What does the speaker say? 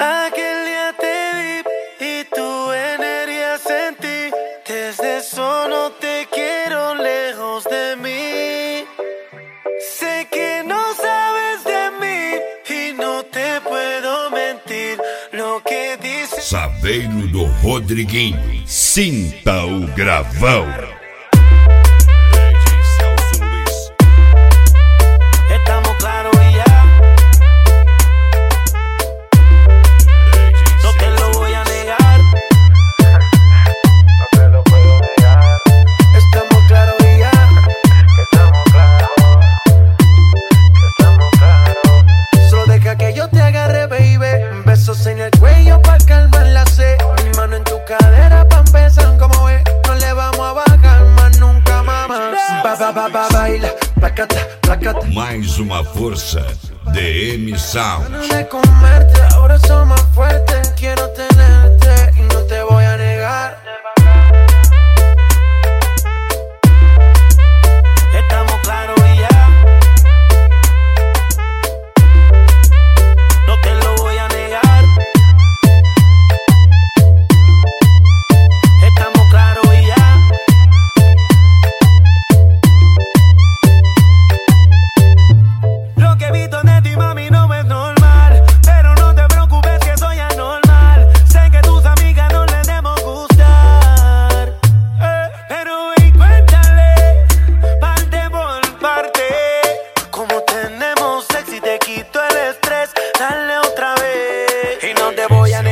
Aquel día te vi y tu energía sentí. Desde eso no te quiero lejos de mí. Sé que no sabes de mí y no te puedo mentir. Lo que dices. Saveiro do Rodriguinho, sinta o gravão. Estamos claros y ya. No te lo voy a negar. No te lo puedo negar. Estamos claros y ya. Estamos claros. Solo deja que yo te agarre, baby. Besos en el cuello pa' calmar la sed. Mi mano en tu cadera pa' empezar, como ves. No le vamos a bajar más nunca, mamá. Baila, placata, placata. Mais uma força, DM Sound. De comerte, ahora soy más fuerte. Quiero tenerte y no te voy a negar. Estamos claros y ya. No te lo voy a negar. Estamos claros y ya. Lo que he visto de ti, mami, no es normal. Pero no te preocupes que soy anormal. Sé que tus amigas no les debemos gustar. Pero y cuéntale, parte por parte. Como tenemos sexy, te quito el estrés. Dale otra vez y no te voy a negar.